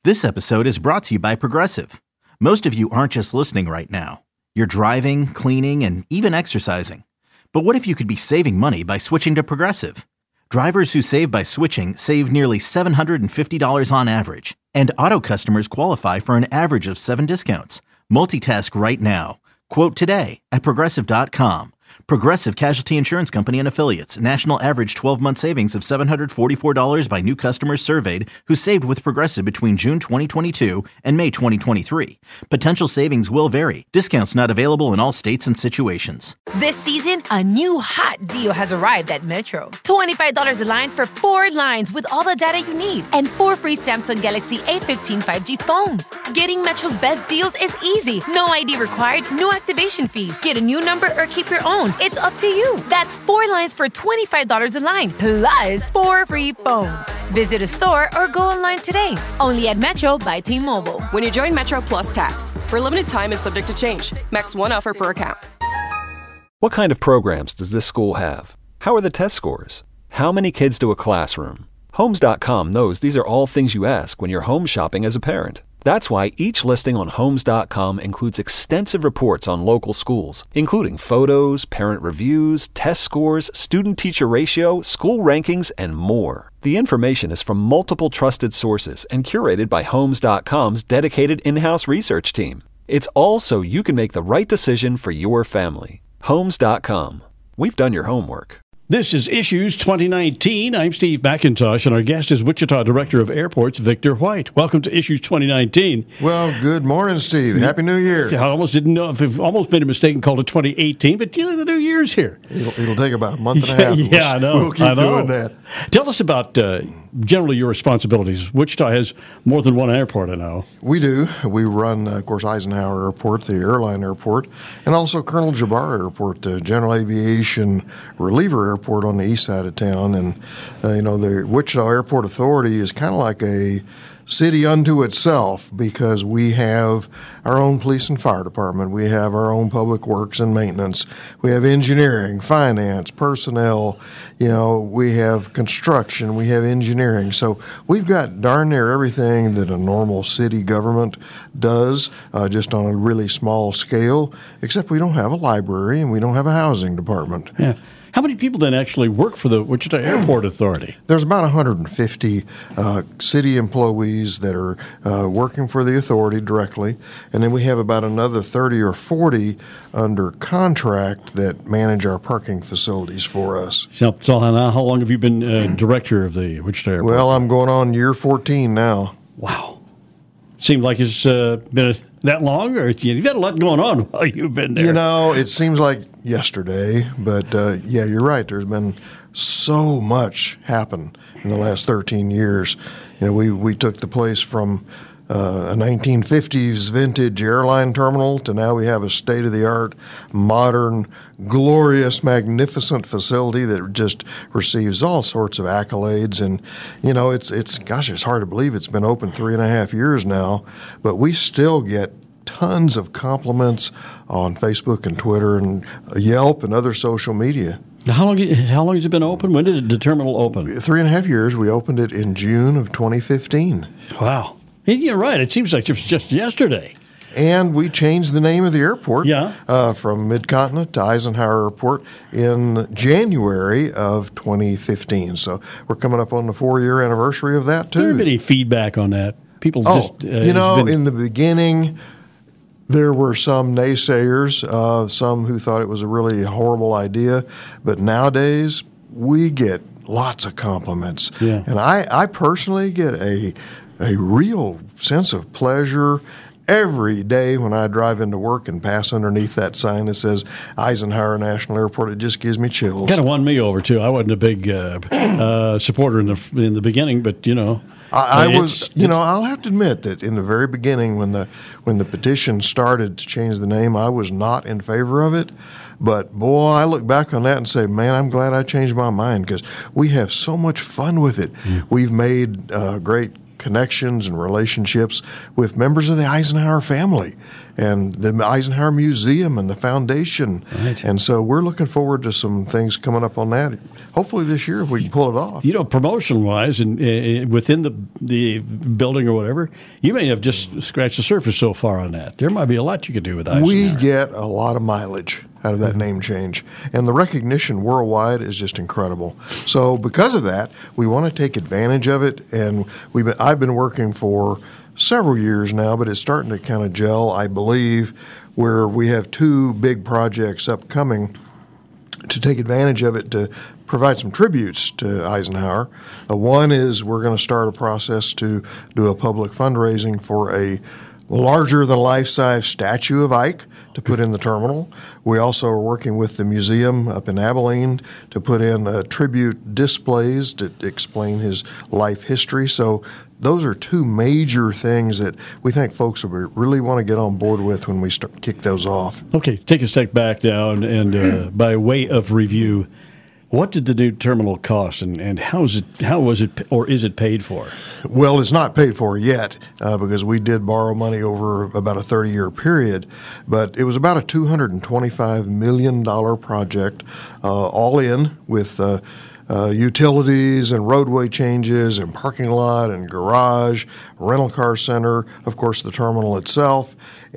This episode is brought to you by Progressive. Most of you aren't just listening right now. You're driving, cleaning, and even exercising. But what if you could be saving money by switching to Progressive? Drivers who save by switching save nearly $750 on average. And auto customers qualify for an average of 7 discounts. Multitask right now. Quote today at Progressive.com. Progressive Casualty Insurance Company and Affiliates. National average 12-month savings of $744 by new customers surveyed who saved with Progressive between June 2022 and May 2023. Potential savings will vary. Discounts not available in all states and situations. This season, a new hot deal has arrived at Metro. $25 a line for 4 lines with all the data you need and 4 free Samsung Galaxy A15 5G phones. Getting Metro's best deals is easy. No ID required, no activation fees. Get a new number or keep your own. It's up to you. That's 4 lines for $25 a line, plus 4 free phones. Visit a store or go online today. Only at Metro by T-Mobile. When you join Metro Plus Tax, for a limited time and subject to change. Max 1 offer per account. What kind of programs does this school have? How are the test scores? How many kids to a classroom? Homes.com knows these are all things you ask when you're home shopping as a parent. That's why each listing on Homes.com includes extensive reports on local schools, including photos, parent reviews, test scores, student-teacher ratio, school rankings, and more. The information is from multiple trusted sources and curated by Homes.com's dedicated in-house research team. It's all so you can make the right decision for your family. Homes.com. We've done your homework. This is Issues 2019. I'm Steve McIntosh, and our guest is Wichita Director of Airports, Victor White. Welcome to Issues 2019. Well, good morning, Steve. Happy New Year. I almost didn't know if I've almost made a mistake and called it 2018, but the New Year's here. It'll take about a month and a half. Yeah, I know. We'll keep doing that. Tell us about generally your responsibilities. Wichita has more than one airport, I know. We do. We run, of course, Eisenhower Airport, the airline airport, and also Colonel Jabbar Airport, the general aviation reliever airport on the east side of town. And, the Wichita Airport Authority is kind of like a city unto itself because we have our own police and fire department. We have our own public works and maintenance. We have engineering, finance, personnel. We have construction. We have engineering. So we've got darn near everything that a normal city government does, just on a really small scale, except we don't have a library and we don't have a housing department. Yeah. How many people then actually work for the Wichita Airport Authority? There's about 150 city employees that are working for the authority directly, and then we have about another 30 or 40 under contract that manage our parking facilities for us. So how long have you been director of the Wichita Airport? Well, I'm going on year 14 now. Wow. Seemed like it's been that long, or you've had a lot going on while you've been there. It seems like yesterday, but you're right. There's been so much happen in the last 13 years. We took the place from a 1950s vintage airline terminal to now we have a state-of-the-art, modern, glorious, magnificent facility that just receives all sorts of accolades. And, it's hard to believe it's been open 3.5 years now, but we still get tons of compliments on Facebook and Twitter and Yelp and other social media. How long has it been open? When did the terminal open? 3.5 years. We opened it in June of 2015. Wow. You're right. It seems like it was just yesterday. And we changed the name of the airport from Mid-Continent to Eisenhower Airport in January of 2015. So we're coming up on the 4-year anniversary of that, too. Has there been any feedback on that? People in the beginning, there were some naysayers, some who thought it was a really horrible idea. But nowadays, we get lots of compliments. Yeah. And I personally get a real sense of pleasure every day when I drive into work and pass underneath that sign that says Eisenhower National Airport. It just gives me chills. Kind of won me over, too. I wasn't a big supporter in the beginning, but, I was, I'll have to admit that in the very beginning when the petition started to change the name, I was not in favor of it. But, boy, I look back on that and say, man, I'm glad I changed my mind because we have so much fun with it. We've made great connections and relationships with members of the Eisenhower family and the Eisenhower Museum and the foundation. Right. And so we're looking forward to some things coming up on that, hopefully this year if we can pull it off. Promotion-wise and within the building or whatever, you may have just scratched the surface so far on that. There might be a lot you could do with Eisenhower. We get a lot of mileage out of that name change. And the recognition worldwide is just incredible. So because of that, we want to take advantage of it. And I've been working for several years now, but it's starting to kind of gel, I believe, where we have two big projects upcoming to take advantage of it to provide some tributes to Eisenhower. One is we're going to start a process to do a public fundraising for a larger-than-life-size statue of Ike to put in the terminal. We also are working with the museum up in Abilene to put in tribute displays to explain his life history. So those are two major things that we think folks will really want to get on board with when we kick those off. Okay, take a step back now, and by way of review, what did the new terminal cost, and how was it, or is it paid for? Well, it's not paid for yet because we did borrow money over about a 30-year period, but it was about a $225 million project, all in with utilities and roadway changes and parking lot and garage, rental car center, of course, the terminal itself.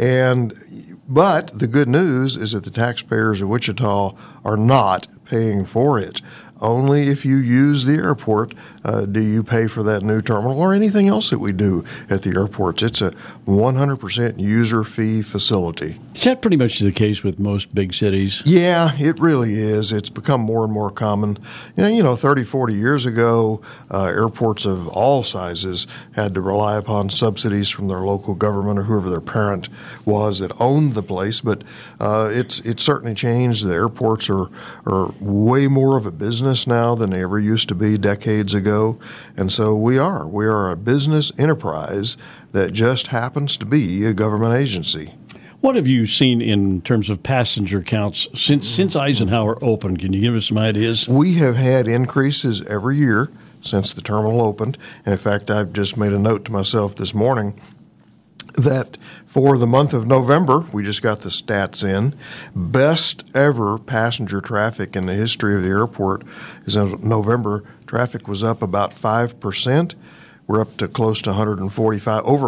But the good news is that the taxpayers of Wichita are not paying for it. Only if you use the airport do you pay for that new terminal or anything else that we do at the airports. It's a 100% user fee facility. Is that pretty much the case with most big cities? Yeah, it really is. It's become more and more common. 30, 40 years ago, airports of all sizes had to rely upon subsidies from their local government or whoever their parent was that owned the place. But it's certainly changed. The airports are way more of a business now than they ever used to be decades ago. And so we are a business enterprise that just happens to be a government agency. What have you seen in terms of passenger counts since Eisenhower opened? Can you give us some ideas? We have had increases every year since the terminal opened. And in fact, I've just made a note to myself this morning that for the month of November, we just got the stats in, best ever passenger traffic in the history of the airport is in November. Traffic was up about 5%. We're up to close to over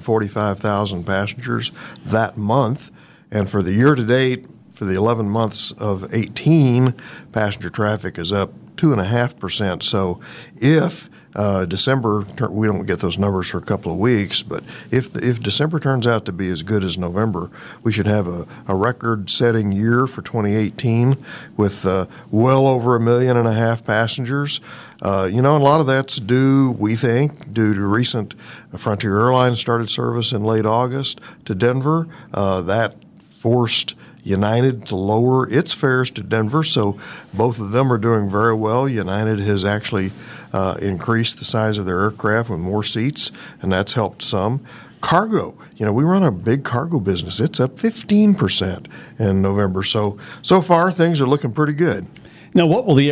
145,000 passengers that month. And for the year to date, for the 11 months of 18, passenger traffic is up 2.5%. So if December, we don't get those numbers for a couple of weeks, but if December turns out to be as good as November, we should have a record-setting year for 2018 with well over 1.5 million passengers. A lot of that's we think, due to recent Frontier Airlines started service in late August to Denver. That forced United to lower its fares to Denver, so both of them are doing very well. United has actually increased the size of their aircraft with more seats, and that's helped some. Cargo, we run a big cargo business. It's up 15% in November. So far, things are looking pretty good. Now, what will the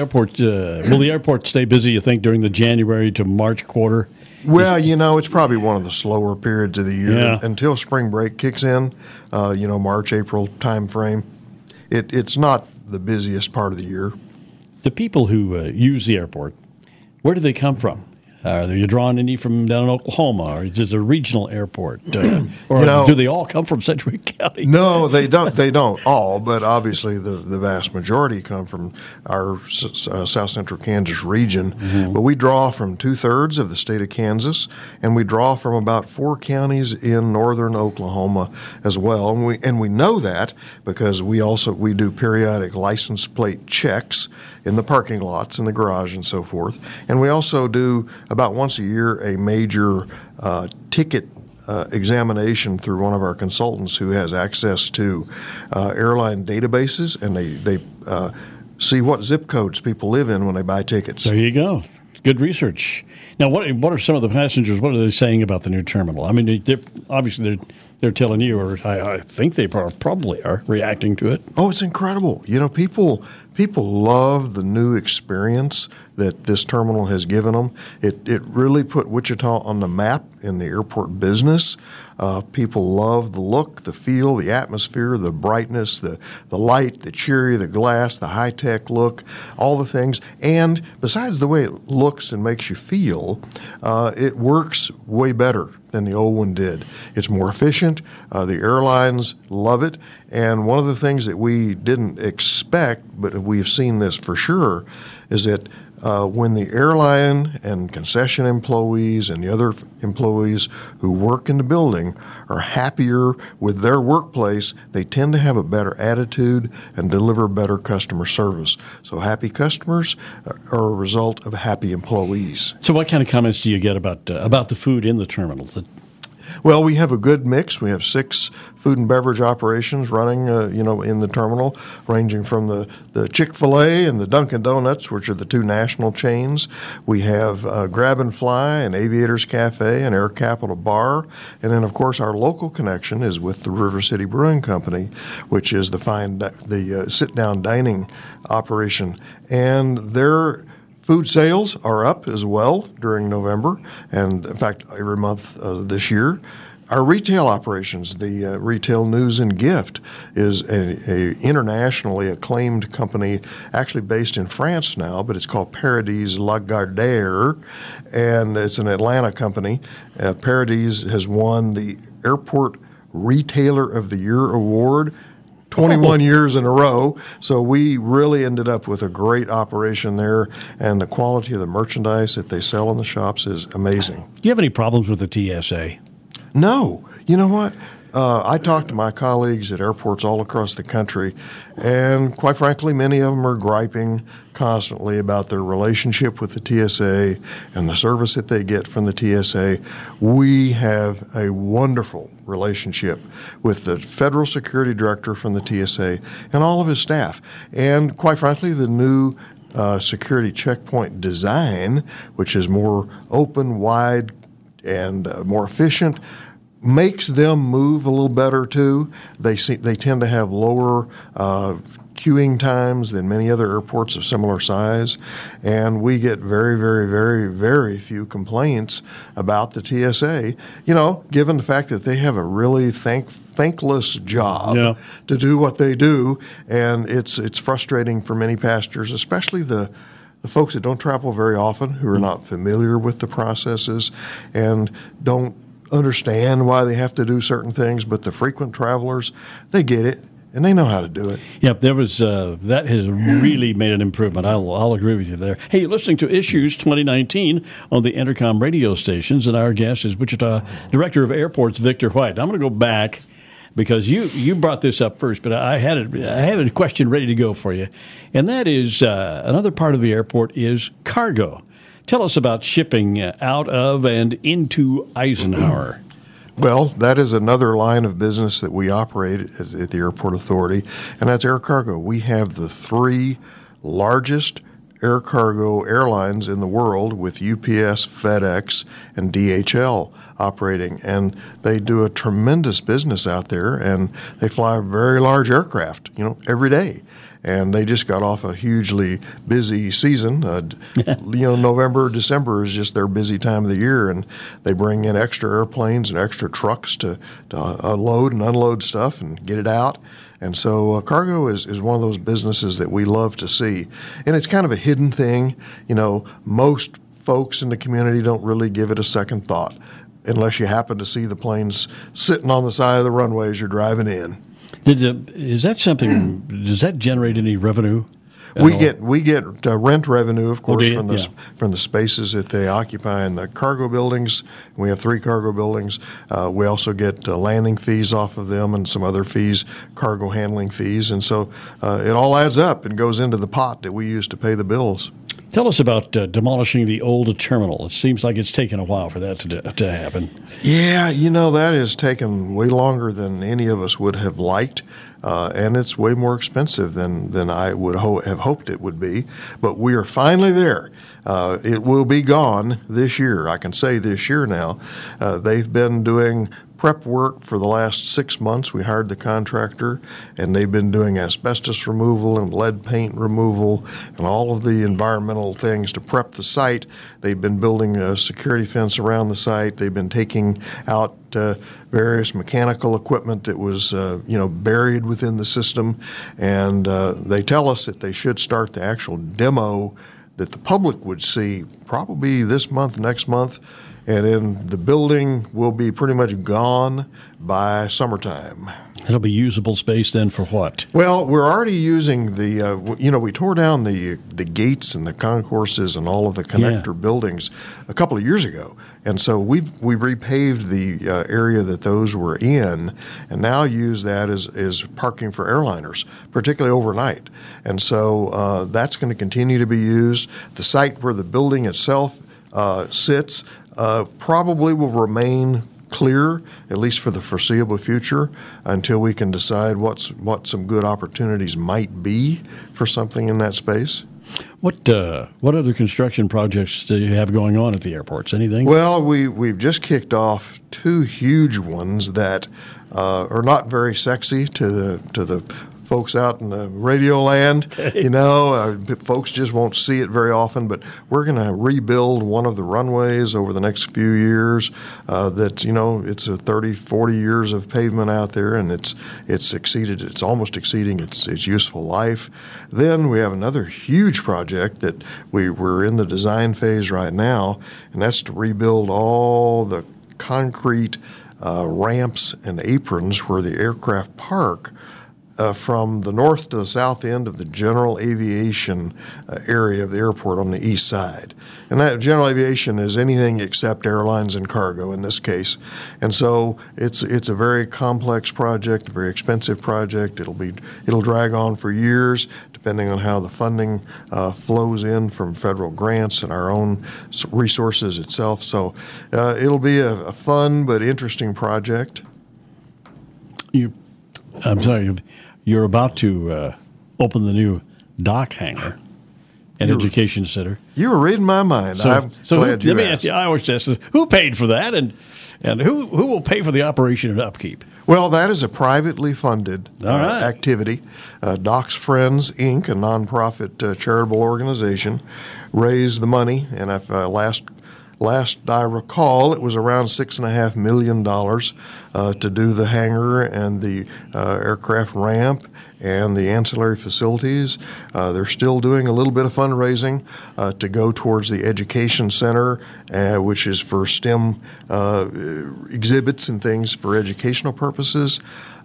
airport stay busy, you think, during the January to March quarter? Well, it's probably one of the slower periods of the year until spring break kicks in, March, April time frame. It's not the busiest part of the year. The people who use the airport, where do they come from? Are you drawing any from down in Oklahoma, or is it a regional airport? Or do they all come from Sedgwick County? No, they don't. They don't all, but obviously the vast majority come from our South Central Kansas region. Mm-hmm. But we draw from 2/3 of the state of Kansas, and we draw from about 4 counties in northern Oklahoma as well. And we know that because we do periodic license plate checks in the parking lots, in the garage, and so forth. And we also do about once a year a major ticket examination through one of our consultants who has access to airline databases, and they see what zip codes people live in when they buy tickets. There you go. Good research. Now, what are some of the passengers, what are they saying about the new terminal? I mean, obviously they're telling you, or I think they probably are reacting to it. Oh, it's incredible. People love the new experience that this terminal has given them. It really put Wichita on the map in the airport business. People love the look, the feel, the atmosphere, the brightness, the light, the cheery, the glass, the high-tech look, all the things. And besides the way it looks and makes you feel, it works way better than the old one did. It's more efficient. The airlines love it. And one of the things that we didn't expect, but we've seen this for sure, is that when the airline and concession employees and the other employees who work in the building are happier with their workplace, they tend to have a better attitude and deliver better customer service. So happy customers are a result of happy employees. So what kind of comments do you get about the food in the terminal? Well, we have a good mix. We have 6 food and beverage operations running, in the terminal, ranging from the Chick-fil-A and the Dunkin' Donuts, which are the 2 national chains. We have Grab and Fly and Aviators Cafe and Air Capital Bar. And then, of course, our local connection is with the River City Brewing Company, which is the sit-down dining operation. And their food sales are up as well during November, and in fact, every month this year. Our retail operations, the Retail News and Gift, is a internationally acclaimed company, actually based in France now, but it's called Paradis Lagardère, and it's an Atlanta company. Paradis has won the Airport Retailer of the Year award 21 years in a row, so we really ended up with a great operation there, and the quality of the merchandise that they sell in the shops is amazing. Do you have any problems with the TSA? No. You know what? I talk to my colleagues at airports all across the country, and quite frankly, many of them are griping constantly about their relationship with the TSA and the service that they get from the TSA. We have a wonderful relationship with the Federal Security Director from the TSA and all of his staff. And quite frankly, the new security checkpoint design, which is more open, wide, and more efficient, makes them move a little better too. They tend to have lower queuing times than many other airports of similar size, and we get very, very, very, very few complaints about the TSA. Given the fact that they have a really thankless job to do what they do, and it's frustrating for many passengers, especially the folks that don't travel very often, who are not familiar with the processes and don't understand why they have to do certain things, but the frequent travelers, they get it and they know how to do it. Yep, there was that has really made an improvement. I'll agree with you there. Hey, you're listening to Issues 2019 on the Entercom radio stations, and our guest is Wichita Director of Airports Victor White. I'm going to go back because you brought this up first, but I had a question ready to go for you, and that is another part of the airport is cargo. Tell us about shipping out of and into Eisenhower. Well, that is another line of business that we operate at the Airport Authority, and that's air cargo. We have the 3 largest air cargo airlines in the world, with UPS, FedEx, and DHL operating, and they do a tremendous business out there, and they fly very large aircraft, every day. And they just got off a hugely busy season. November, December is just their busy time of the year, and they bring in extra airplanes and extra trucks to load and unload stuff and get it out. And so cargo is one of those businesses that we love to see. And it's kind of a hidden thing. Most folks in the community don't really give it a second thought unless you happen to see the planes sitting on the side of the runway as you're driving in. Is that something? Does that generate any revenue? We get rent revenue, of course, from the spaces that they occupy in the cargo buildings. We have 3 cargo buildings. We also get landing fees off of them and some other fees, cargo handling fees, and so it all adds up and goes into the pot that we use to pay the bills. Tell us about demolishing the old terminal. It seems like it's taken a while for that to happen. Yeah, that has taken way longer than any of us would have liked, and it's way more expensive than I would have hoped it would be. But we are finally there. It will be gone this year. I can say this year now. They've been doing prep work for the last 6 months. We hired the contractor, and they've been doing asbestos removal and lead paint removal and all of the environmental things to prep the site. They've been building a security fence around the site. They've been taking out various mechanical equipment that was, buried within the system, and they tell us that they should start the actual demo that the public would see probably this month, next month, and then the building will be pretty much gone by summertime. It'll be usable space then for what? Well, we're already using we tore down the gates and the concourses and all of the connector buildings a couple of years ago. And so we repaved the area that those were in and now use that as parking for airliners, particularly overnight. And so that's going to continue to be used. The site where the building itself sits probably will remain clear, at least for the foreseeable future, until we can decide what some good opportunities might be for something in that space. What other construction projects do you have going on at the airports? Anything? Well, we've just kicked off 2 huge ones that are not very sexy to the folks out in the radio land. Folks just won't see it very often, but we're going to rebuild one of the runways over the next few years. It's a 30, 40 years of pavement out there, and it's almost exceeding its useful life. Then we have another huge project that we're in the design phase right now, and that's to rebuild all the concrete ramps and aprons where the aircraft park from the north to the south end of the general aviation area of the airport on the east side. And that general aviation is anything except airlines and cargo in this case. And so it's a very complex project, a very expensive project. It'll drag on for years, depending on how the funding flows in from federal grants and our own resources itself. So it'll be a fun but interesting project. I'm sorry, you're about to open the new dock hangar and education center. You were reading my mind. I'm glad you let me asked. ask you, I always ask this, who paid for that and who will pay for the operation and upkeep? Well, that is a privately funded right. activity. Docks Friends, Inc., a nonprofit charitable organization, raised the money, and if last I recall, it was around $6.5 million to do the hangar and the aircraft ramp and the ancillary facilities. They're still doing a little bit of fundraising to go towards the education center, which is for STEM exhibits and things for educational purposes.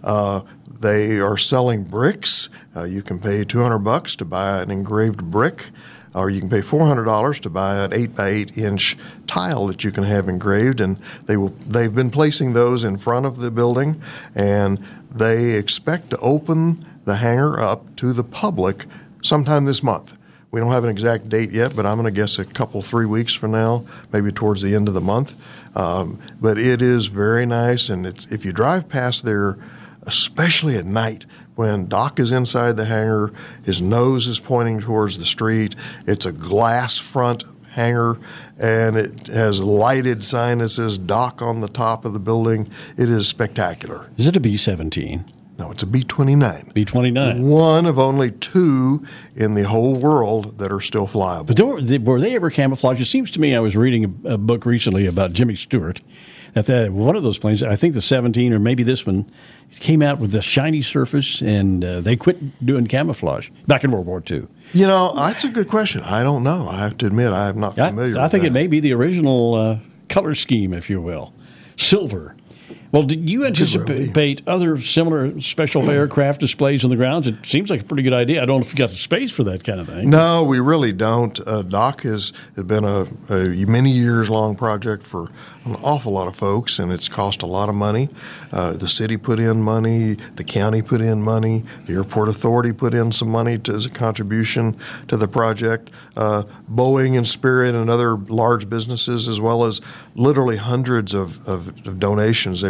They are selling bricks. You can pay $200 to buy an engraved brick, or you can pay $400 to buy an 8-by-8-inch tile that you can have engraved, and they've been placing those in front of the building, and they expect to open the hangar up to the public sometime this month. We don't have an exact date yet, but I'm going to guess 3 weeks from now, maybe towards the end of the month. But it is very nice, and if you drive past there, especially at night, when Doc is inside the hangar, his nose is pointing towards the street. It's a glass front hangar, and it has lighted sign that says Doc on the top of the building. It is spectacular. Is it a B-17? No, it's a B-29. B-29. One of only 2 in the whole world that are still flyable. But were they ever camouflaged? It seems to me, I was reading a book recently about Jimmy Stewart, that one of those planes, I think the 17 or maybe this one, came out with a shiny surface, and they quit doing camouflage back in World War II. That's a good question. I don't know. I have to admit, I am not familiar with that. I think it may be the original color scheme, if you will. Silver. Well, did you anticipate other similar special aircraft displays on the grounds? It seems like a pretty good idea. I don't know if you got the space for that kind of thing. No, we really don't. Dock has been a many years long project for an awful lot of folks, and it's cost a lot of money. The city put in money, the county put in money, the airport authority put in some money as a contribution to the project. Boeing and Spirit and other large businesses, as well as literally hundreds of donations. They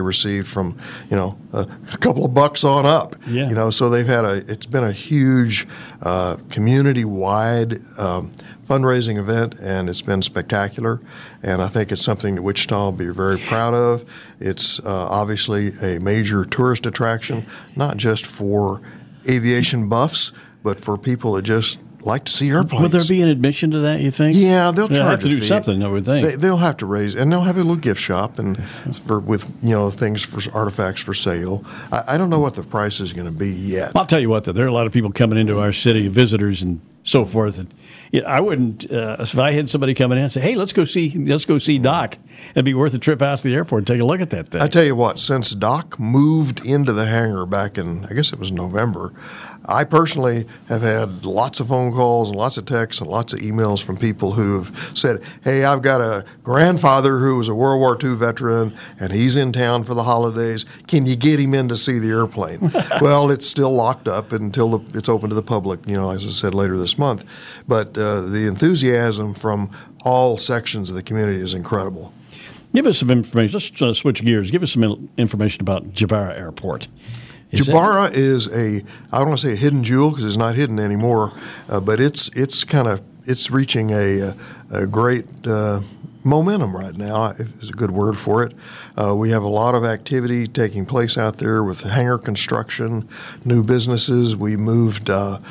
received from, a couple of bucks on up. Yeah. So it's been a huge community-wide fundraising event, and it's been spectacular. And I think it's something that Wichita will be very proud of. It's obviously a major tourist attraction, not just for aviation buffs, but for people that just like to see airplanes. Would there be an admission to that, you think? Yeah, they'll have charge to do something, I would think. They'll have to raise, and they'll have a little gift shop and with things for artifacts for sale. I don't know what the price is going to be yet. I'll tell you what, though, there are a lot of people coming into our city, visitors and so forth, and I wouldn't. If I had somebody coming in and say, "Hey, let's go see Doc," it'd be worth a trip out to the airport and take a look at that thing. I tell you what, since Doc moved into the hangar back in, I guess it was November, I personally have had lots of phone calls and lots of texts and lots of emails from people who have said, "Hey, I've got a grandfather who was a World War II veteran, and he's in town for the holidays. Can you get him in to see the airplane?" Well, it's still locked up until it's open to the public, as I said, later this month. But the enthusiasm from all sections of the community is incredible. Give us some information. Let's switch gears. Give us some information about Jabara Airport. Jabara is I don't want to say a hidden jewel because it's not hidden anymore, but it's reaching a great momentum right now, is a good word for it. We have a lot of activity taking place out there with hangar construction, new businesses. We moved the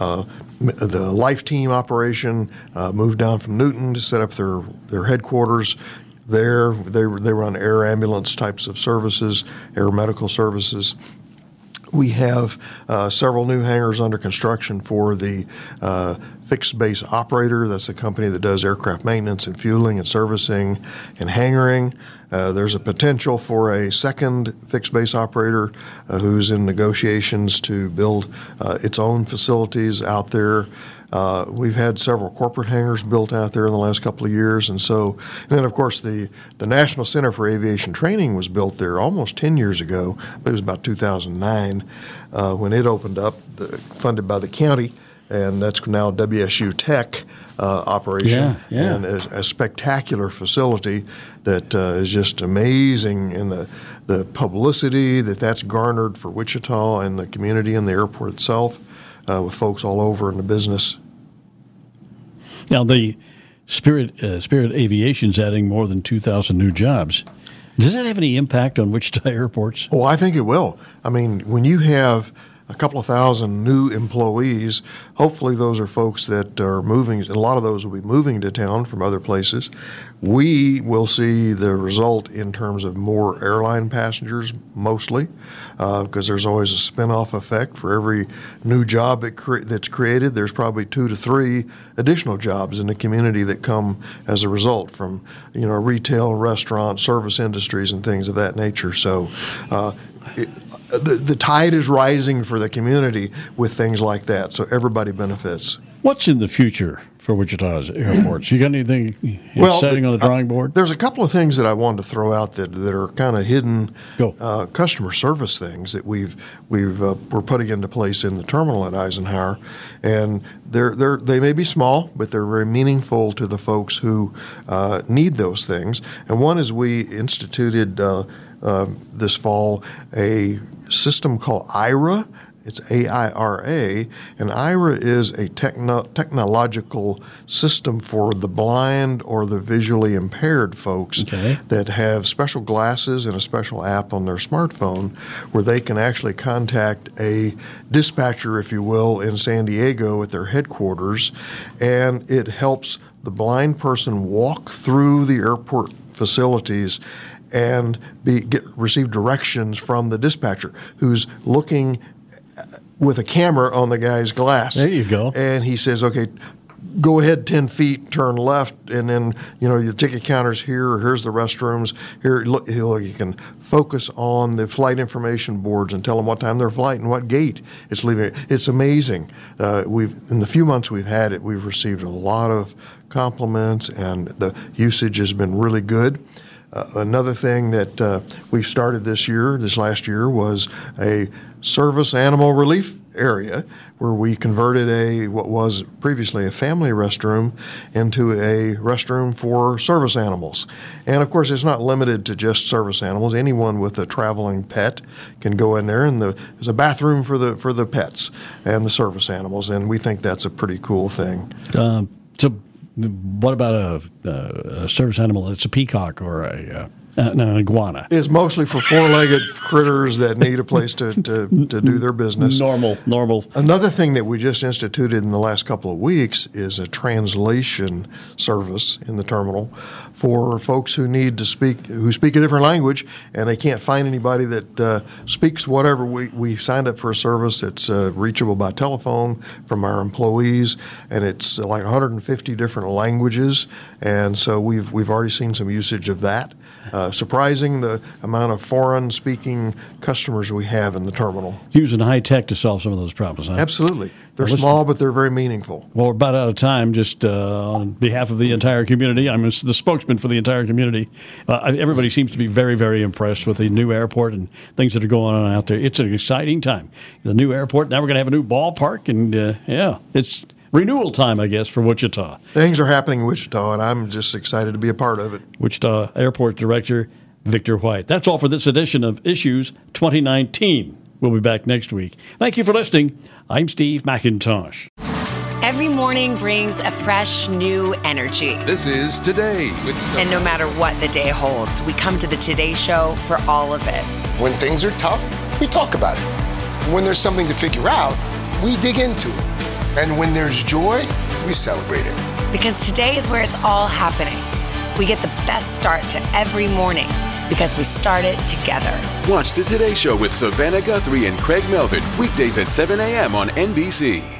Life Team operation, moved down from Newton to set up their headquarters there. They run air ambulance types of services, air medical services. We have several new hangars under construction for the Fixed Base Operator. That's a company that does aircraft maintenance and fueling and servicing and hangaring. There's a potential for a second Fixed Base Operator who's in negotiations to build its own facilities out there. We've had several corporate hangars built out there in the last couple of years, and then of course the National Center for Aviation Training was built there almost 10 years ago. It was about 2009 when it opened up, funded by the county, and that's now WSU Tech operation, and a spectacular facility that is just amazing in the publicity that's garnered for Wichita and the community and the airport itself. With folks all over in the business. Now, the Spirit Aviation's adding more than 2,000 new jobs. Does that have any impact on Wichita airports? Oh, I think it will. I mean, when you have a couple of thousand new employees, hopefully those are folks that are moving. A lot of those will be moving to town from other places. We will see the result in terms of more airline passengers, mostly, because there's always a spin-off effect. For every new job that's created, there's probably 2 to 3 additional jobs in the community that come as a result from, retail, restaurant, service industries, and things of that nature. So the tide is rising for the community with things like that, so everybody benefits. What's in the future for Wichita's airports? You got anything setting on the drawing board? There's a couple of things that I wanted to throw out that are kind of hidden customer service things that we're putting into place in the terminal at Eisenhower, and they may be small, but they're very meaningful to the folks who need those things. And one is we instituted this fall a system called IRA. It's AIRA, and IRA is a technological system for the blind or the visually impaired folks that have special glasses and a special app on their smartphone where they can actually contact a dispatcher, if you will, in San Diego at their headquarters, and it helps the blind person walk through the airport facilities and receive directions from the dispatcher who's looking with a camera on the guy's glass. There you go. And he says, okay, go ahead 10 feet, turn left, and then, your ticket counter's here, or here's the restrooms. Here, look, you can focus on the flight information boards and tell them what time their flight and what gate it's leaving. It's amazing. In the few months we've had it, we've received a lot of compliments, and the usage has been really good. Another thing that we started this last year, was a service animal relief area where we converted what was previously a family restroom into a restroom for service animals. And of course, it's not limited to just service animals. Anyone with a traveling pet can go in there, and there's a bathroom for the pets and the service animals, and we think that's a pretty cool thing. So what about a service animal that's a peacock or an iguana? It's mostly for four-legged critters that need a place to do their business. Normal. Another thing that we just instituted in the last couple of weeks is a translation service in the terminal for folks who speak a different language and they can't find anybody that speaks whatever. We signed up for a service that's reachable by telephone from our employees, and it's like 150 different languages, and so we've already seen some usage of that. Surprising the amount of foreign-speaking customers we have in the terminal. Using high tech to solve some of those problems, huh? Absolutely. They're small, but they're very meaningful. Well, we're about out of time. Just on behalf of the entire community, I'm the spokesman for the entire community. Everybody seems to be very, very impressed with the new airport and things that are going on out there. It's an exciting time. The new airport, now we're going to have a new ballpark, and it's renewal time, I guess, for Wichita. Things are happening in Wichita, and I'm just excited to be a part of it. Wichita Airport Director Victor White. That's all for this edition of Issues 2019. We'll be back next week. Thank you for listening. I'm Steve McIntosh. Every morning brings a fresh, new energy. This is Today with Sophie. And no matter what the day holds, we come to the Today Show for all of it. When things are tough, we talk about it. When there's something to figure out, we dig into it. And when there's joy, we celebrate it. Because today is where it's all happening. We get the best start to every morning because we start it together. Watch the Today Show with Savannah Guthrie and Craig Melvin, weekdays at 7 a.m. on NBC.